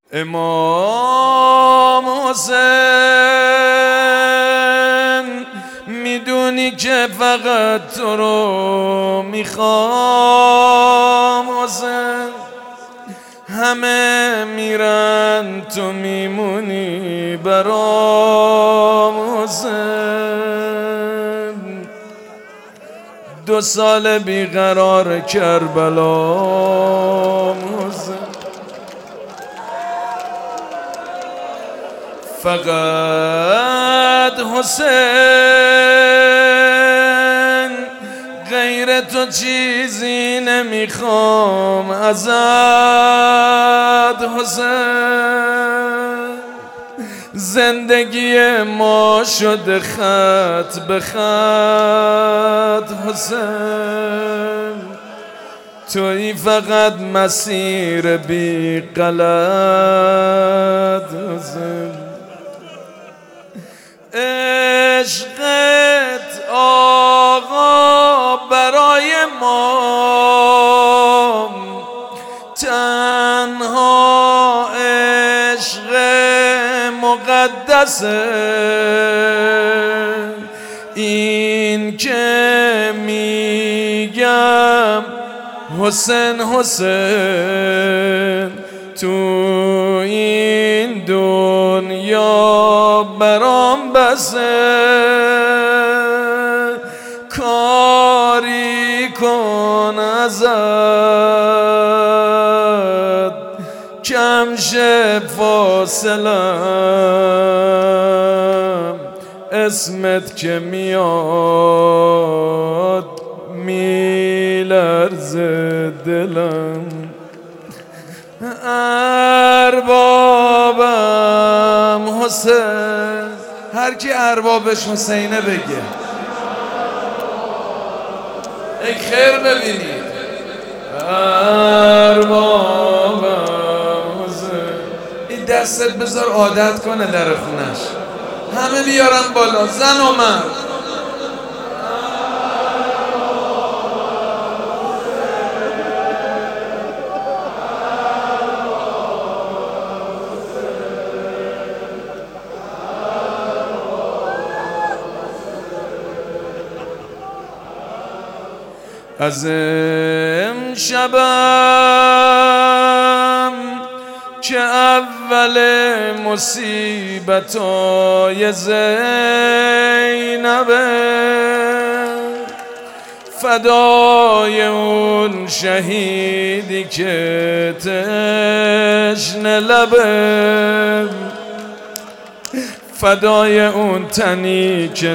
امام حسین میدونی که فقط تو رو میخوام حسین، همه میرن تو میمونی برام حسین. 2 سال بیقرار کربلا حسین، فقط حسین غیر تو چیزی نمیخوام ازت حسین. زندگی ما شده خط به خط حسین، تویی فقط مسیر بی غلط حسین. عشقت آقا برای ما تنها عشق مقدسه، این که میگم حسین حسین تو این دنیا برام بسه. کاری کن ازت کم شه فاصلم، اسمت که میاد میلرزه دلم. اربابم حسین، هر کی اربابش حسینه بگه ای خیر ببینید. اربابم حسین، این دستت بذار عادت کنه در خونش، همه بیارن بالا زن و مرد. از امشبم که اول مصیبتای زینبه، فدای اون شهیدی که تشنه لبه، فدای اون تنی که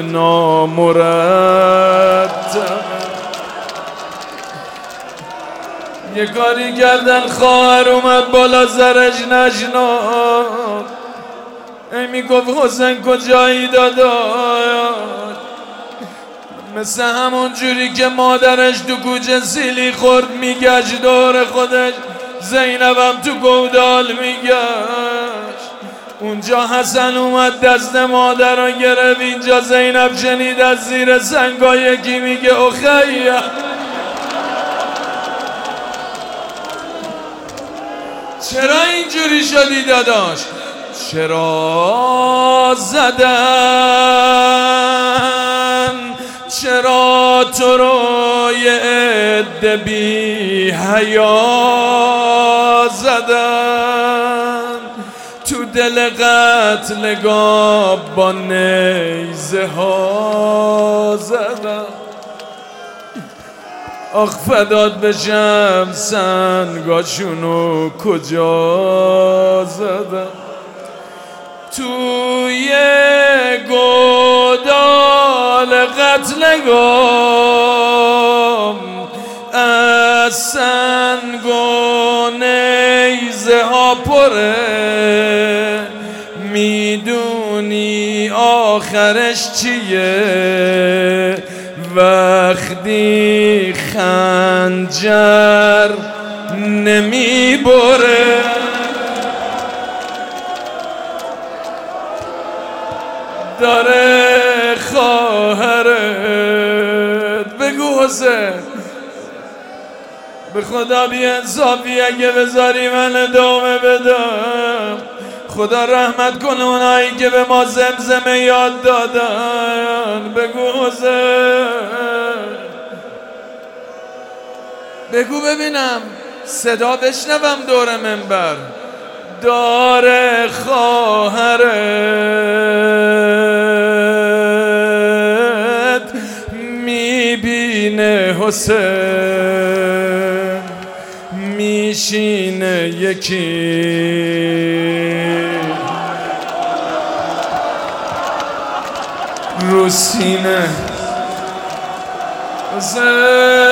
نامرتب. یه کاری کردن خواهر اومد بالا زرش نشناخت، ای میگفت حسین کجایی داداش، مثل همون جوری که مادرش تو کوچه سیلی خورد میگشت دور خودش، زینبم تو گودال میگشت. اونجا حسن اومد دست مادر رو گرفت، اینجا زینب شنید از زیر سنگا یکی میگه اخیه. چرا اینجوری شدی داداش؟ چرا زدن؟ چرا تو رو یه عده بی حیا زدن؟ تو دل قتلگاه با نیزه ها زدن. آخ فدات بشم سنگاشونو کجا زدن؟ توی گودال قتلگاه از سنگ و نیزه ها پره، میدونی آخرش چیه؟ وقتی خنجر نمیبره. داره خواهرت بگو حسین به خدا بی انصافی اگه بذاری من ادامه بدم. خدا رحمت کنه اونایی که به ما زمزمه یاد دادن. بگو حسین، بگو ببینم صدا بشنوم دور منبر. داره خواهرت میبینه حسین، میشینه یکی رو سینه. حسین